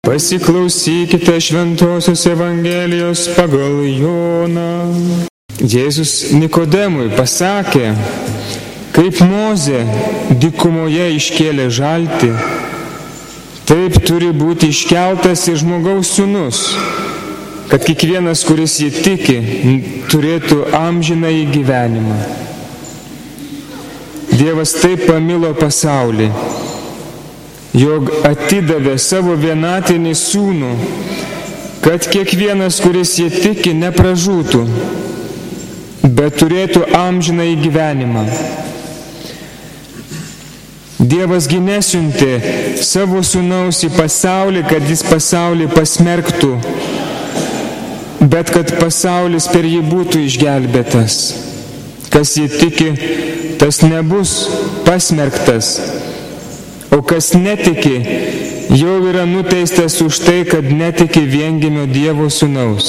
Pasiklausykite Šventosios Evangelijos pagal Joną. Jėzus Nikodemui pasakė, kaip Mozė dykumoje iškėlė žaltį, taip turi būti iškeltas ir Žmogaus Sūnus, kad kiekvienas, kuris jį tiki, turėtų amžinąjį gyvenimą. Dievas taip pamilo pasaulį, jog atidavė savo vienatinį Sūnų, kad kiekvienas, kuris jį tiki, nepražūtų, bet turėtų amžinąjį gyvenimą. Dievas gi nesiuntė savo Sūnaus į pasaulį, kad jis pasaulį pasmerktų, bet kad pasaulis per jį būtų išgelbėtas. Kas jį tiki, tas nebus pasmerktas, o kas netiki, jau yra nuteistas už tai, kad netiki viengimio Dievo Sūnaus.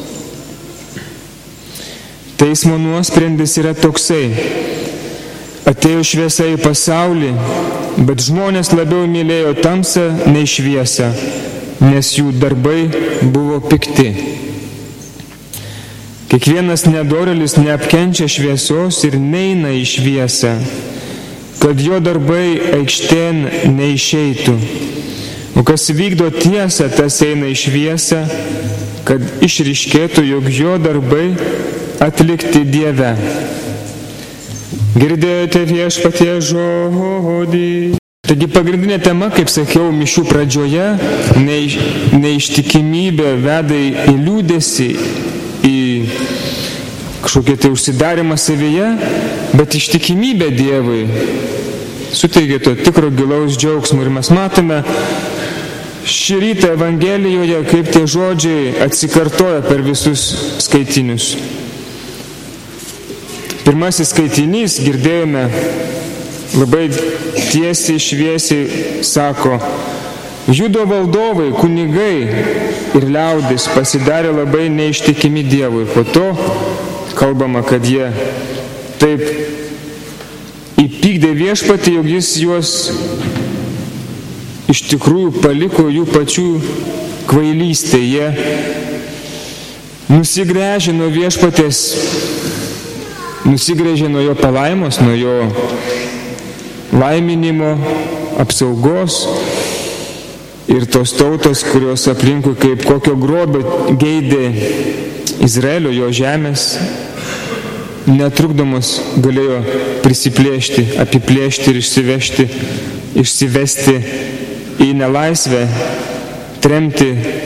Teismo nuosprendis yra toksai: atėjo šviesa į pasaulį, bet žmonės labiau mylėjo tamsą nei šviesą, nes jų darbai buvo pikti. Kiekvienas nedorėlis neapkenčia šviesos ir neina į šviesą, kad jo darbai aikštėn neišeitų. O kas vykdo tiesą, tas eina į šviesą, kad išryškėtų, jog jo darbai atlikti Dieve. Girdėjote Viešpaties žodį. Taigi pagrindinė tema, kaip sakiau mišių pradžioje, neištikimybė veda į liūdesį, į kažkokią tai užsidarimą savyje, bet ištikimybė Dievui suteikia to tikro gilaus džiaugsmo. Ir mes matome šį rytą Evangelijoje, kaip tie žodžiai atsikartoja per visus skaitinius. Pirmasis skaitinys, girdėjome, labai tiesiai, šviesiai sako: Judo valdovai, kunigai ir liaudis pasidarė labai neištikimi Dievui. Po to kalbama, kad jie taip įpykdė Viešpatį, jog jis juos iš tikrųjų paliko jų pačių kvailystė. Jie nusigręžė nuo Viešpatės, nusigręžė nuo jo palaimos, nuo jo laiminimo, apsaugos. Ir tos tautos, kurios aplinkui kaip kokio grobio geidė Izraelio, jo žemės, netrukdomos galėjo prisiplėšti, apiplėšti ir išsivesti į nelaisvę, tremti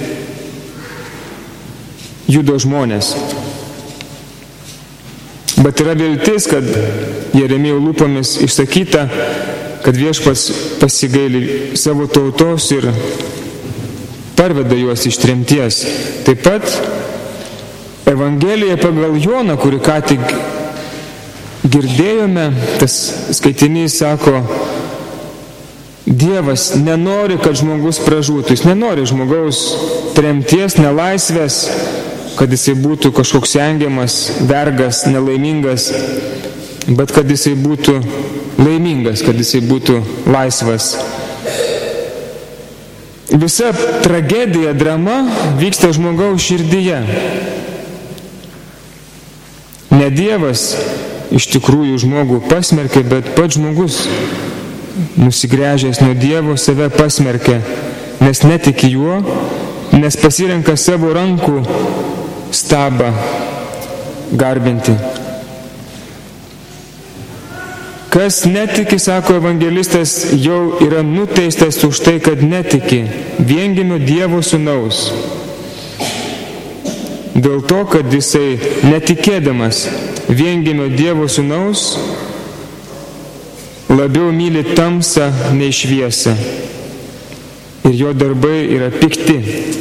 Judo žmonės. Bet yra viltis, kad Jeremijo lūpomis išsakyta, kad Viešpats pasigaili savo tautos ir parveda juos iš tremties. Taip pat Evangelija pagal Joną, kurį ką tik girdėjome, tas skaitinys sako, Dievas nenori, kad žmogus pražūtų. Jis nenori žmogaus tremties, nelaisvės, kad jisai būtų kažkoks engiamas, vergas, nelaimingas, bet kad jisai būtų laimingas, kad jisai būtų laisvas. Visa tragedija, drama vyksta žmogaus širdyje. Ne Dievas iš tikrųjų žmogų pasmerkė, bet pats žmogus, nusigręžęs nuo Dievo, save pasmerkė, nes netiki juo, nes pasirenka savo rankų stabą garbinti. Kas netiki, sako evangelistas, jau yra nuteistas už tai, kad netiki viengimio Dievo Sūnaus. Dėl to, kad jisai netikėdamas viengimio Dievo Sūnaus labiau myli tamsą nei šviesą. Ir jo darbai yra pikti.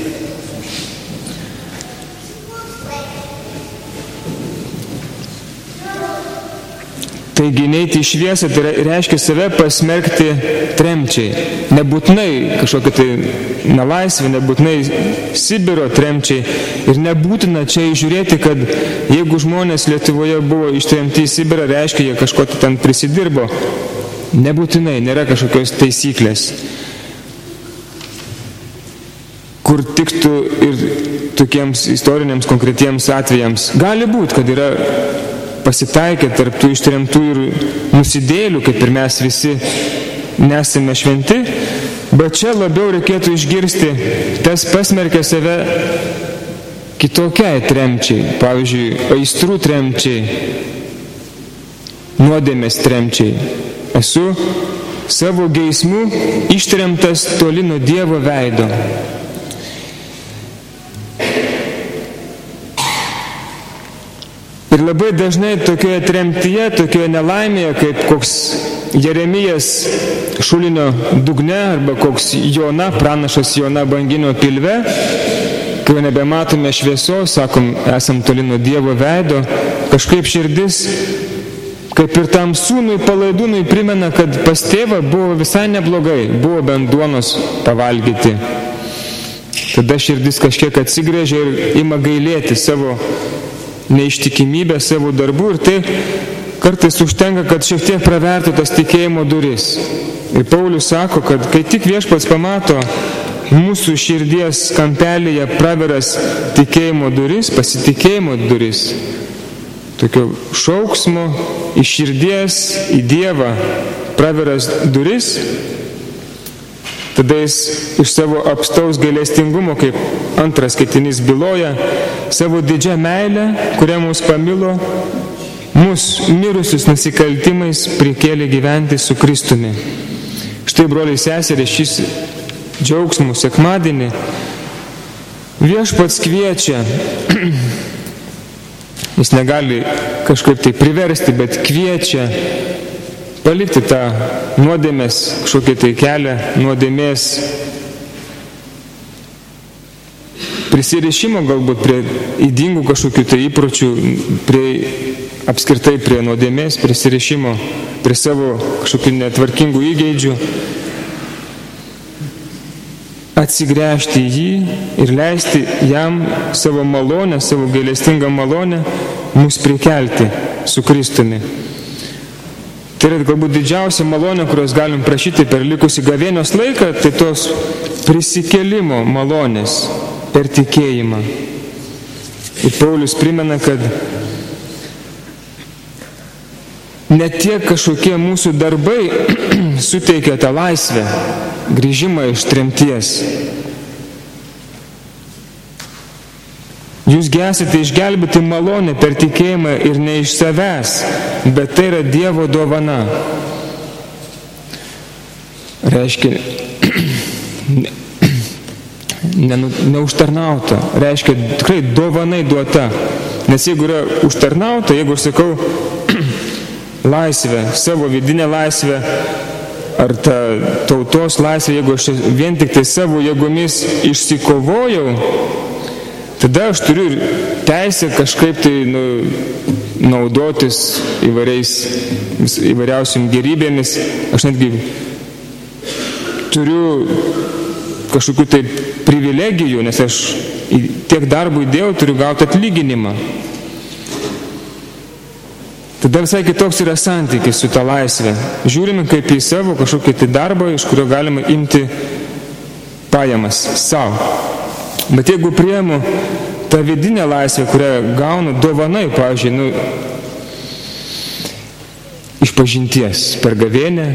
Taigi neiti į šviesą, tai reiškia save pasmerkti tremčiai. Nebūtinai kažkokia tai nelaisvė, nebūtinai Sibiro tremčiai. Ir nebūtina čia įžiūrėti, kad jeigu žmonės Lietuvoje buvo ištremti į Sibirą, reiškia, jie kažko ten prisidirbo. Nebūtinai, nėra kažkokios taisyklės. kur tiktų ir tokiems istoriniams konkretiems atvejams. Gali būti, kad yra pasitaikę tarp tų ištremtų ir nusidėlių, kaip ir mes visi nesame šventi, bet čia labiau reikėtų išgirsti, tas pasmerkia save kitokiai tremčiai, pavyzdžiui, aistrų tremčiai, nuodėmės tremčiai. Esu savo geismų ištremtas toli nuo Dievo veido. Ir labai dažnai tokioje tremtyje, tokioje nelaimėje, kaip koks Jeremijas šulinio dugne arba koks Jona, pranašas Jona banginio pilve, kai nebematome šviesos, sakom, esam toli nuo Dievo veido, kažkaip širdis, kaip ir tam sūnui palaidūnui primena, kad pas tėvą buvo visai neblogai, buvo bent duonos pavalgyti. Tada širdis kažkiek atsigrėžia ir ima gailėti savo neištikimybę, savo darbų, ir tai kartais užtenka, kad šiek tiek pravertų tas tikėjimo duris. Ir Paulius sako, kad kai tik Viešpats pamato mūsų širdies kampelėje praveras tikėjimo duris, pasitikėjimo duris, tokio šauksmo iš širdies į Dievą praveras duris, tada jis iš savo apstaus gailestingumo, kaip antras skaitinys byloja, savo didžią meilę, kurią mus pamilo, mus mirusius nusikaltimais prikėlė gyventi su Kristumi. Štai, broliai seserys, šis džiaugsmų sekmadienį Viešpats kviečia, jis negali kažkaip tai priversti, bet kviečia palikti tą nuodėmės kažkokį tai kelią, nuodėmės prisirišimo galbūt prie ydingų kažkokių tai įpročių, apskritai prie nuodėmės prisirišimo, prie savo kažkokių netvarkingų įgeidžių, atsigręžti į jį ir leisti jam savo malonę, savo gailestingą malonę mus prikelti su Kristumi. Tai yra galbūt didžiausia malonė, kurios galim prašyti per likusį gavėnios laiką, tai tos prisikėlimo malonės per tikėjimą. Ir Paulius primena, kad ne tiek kažkokie mūsų darbai suteikia tą laisvę, grįžimą iš tremties. Jūs esate išgelbėti malonę per tikėjimą ir ne iš savęs, bet tai yra Dievo dovana. Reiškia, neužtarnauta, reiškia tikrai dovanai duota. Nes jeigu yra užtarnauta, jeigu aš sakau laisvę, savo vidinę laisvę, ar ta tautos laisvę, jeigu aš vien tik tai savo jėgomis išsikovojau, tada aš turiu teisę kažkaip tai naudotis įvairiausiam gerybėmis. Aš netgi turiu kažkokių tai privilegijų, nes aš tiek darbų įdėjau, turiu gauti atlyginimą. Tada visai kitoks yra santykis su ta laisvė. Žiūrime kaip į savo kažkokį tai darbą, iš kurio galima imti pajamas savo. Bet jeigu priimu tą vidinę laisvę, kurią gaunu dovanai, pavyzdžiui, išpažinties per gavėnią,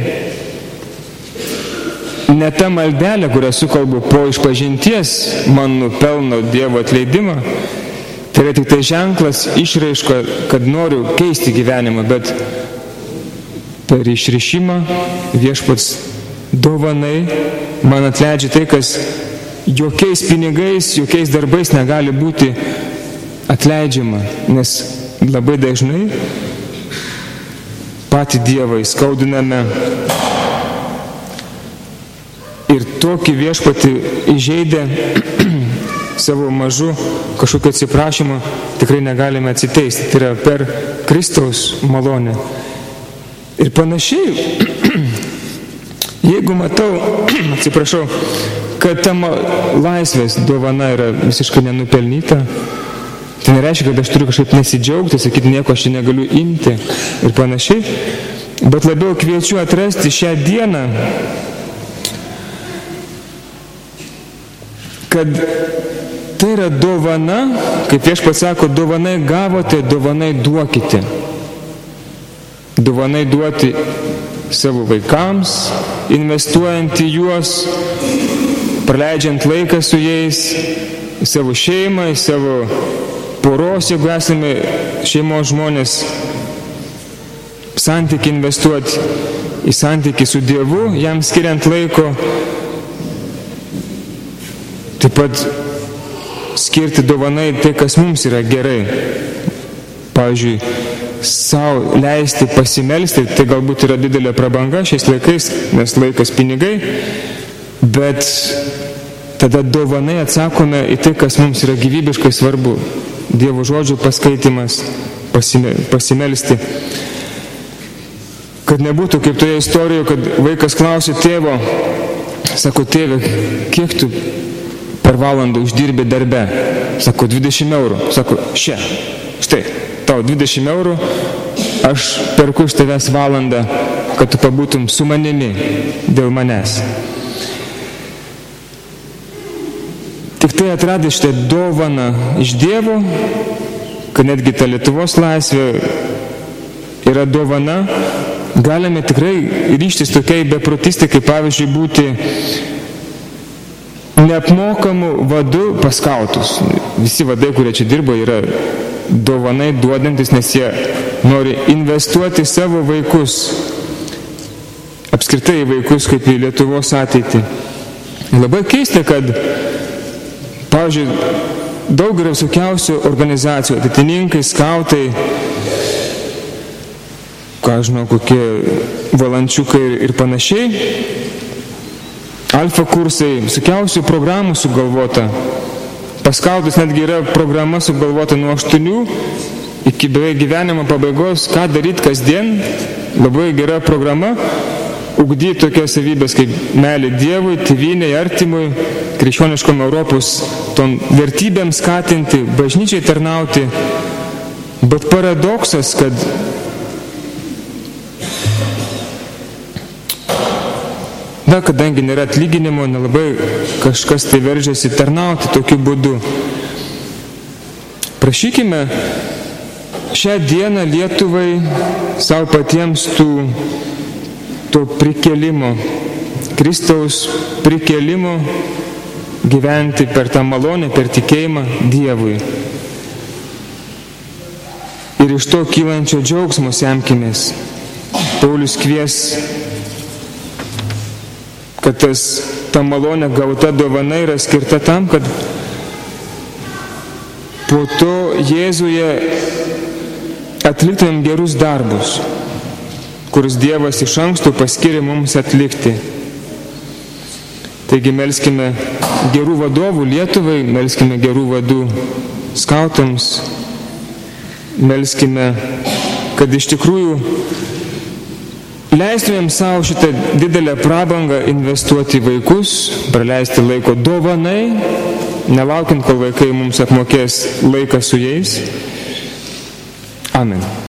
ne ta maldelė, kurią sukalbu po išpažinties, man nupelno Dievo atleidimą, tai yra tik tai ženklas, išraiška, kad noriu keisti gyvenimą, bet per išrišimą Viešpats dovanai man atleidžia tai, kas jokiais pinigais, jokiais darbais negali būti atleidžiama, nes labai dažnai patį Dievą įskaudiname ir tokį Viešpatį įžeidę savo mažu kažkokio atsiprašymo tikrai negalime atsiteisti. Tai yra per Kristaus malonę. Ir panašiai, jeigu matau, kad ta laisvės dovana yra visiškai nenupelnyta, tai nereiškia, kad aš turiu kažkaip nesidžiaugti, sakyti, nieko aš negaliu imti ir panašiai, bet labiau kviečiu atrasti šią dieną kad tai yra dovana, kaip Viešpats sako, dovanai gavote, dovanai duokite. Dovanai duoti savo vaikams, investuojant į juos, praleidžiant laiką su jais, į savo šeimą, į savo poros, jeigu esame šeimos žmonės, santykį investuoti į santykį su Dievu, jam skiriant laiko, taip pat skirti dovanai tai, kas mums yra gerai. Pavyzdžiui, savo leisti pasimelsti, tai galbūt yra didelė prabanga šiais laikais, nes laikas pinigai, bet tada dovanai atsakome į tai, kas mums yra gyvybiškai svarbu. Dievo žodžio paskaitimas, pasimelsti. Kad nebūtų kaip toje istorijoje, kad vaikas klausė tėvo, sako, tėve, kiek tu per valandą uždirbi darbe? Sako, 20 eurų. Sako, štai, tau 20 eurų, aš perku iš tavęs valandą, kad tu pabūtum su manimi dėl manęs. Tik tai atradė šitą dovaną iš Dievo, kad netgi ta Lietuvos laisvė yra dovana, galime tikrai ryžtis tokiai beprotystai, kaip pavyzdžiui būti neapmokamų vadų pas skautus. Visi vadai, kurie čia dirbo, yra dovanai duodantis, nes jie nori investuoti savo vaikus, apskritai vaikus kaip į Lietuvos ateitį. Labai keista, kad, pavyzdžiui, daug yra visokiausių organizacijų, ateitininkai, skautai, ką žinau, kokie valančiukai ir panašiai, alfa kursai, visokiausių programų sugalvota. Pas skautus netgi yra programa sugalvota nuo 8 iki beveik gyvenimo pabaigos, ką daryti kasdien. Labai gera programa, ugdyti tokias savybės kaip meilė Dievui, tėvynei, artimui, krikščioniškom Europos tom vertybėms skatinti, bažnyčiai tarnauti. Bet paradoksas, kad kadangi nėra atlyginimo, nelabai kažkas tai veržiasi tarnauti tokiu būdu. Prašykime šią dieną Lietuvai savo patiems to prikėlimo, Kristaus prikėlimo, gyventi per tą malonę, per tikėjimą Dievui. Ir iš to kylančio džiaugsmo semkimės. Paulius kvies, kad ta malonė gauta dovana yra skirta tam, kad po to Jėzuje atliktumėm gerus darbus, kurius Dievas iš anksto paskyrė mums atlikti. Taigi melskime gerų vadovų Lietuvai, melskime gerų vadų skautams, melskime, kad iš tikrųjų leistumėm savo šitą didelę prabangą investuoti į vaikus, praleisti laiko dovanai, nelaukiant, kol vaikai mums apmokės laiką su jais. Amen.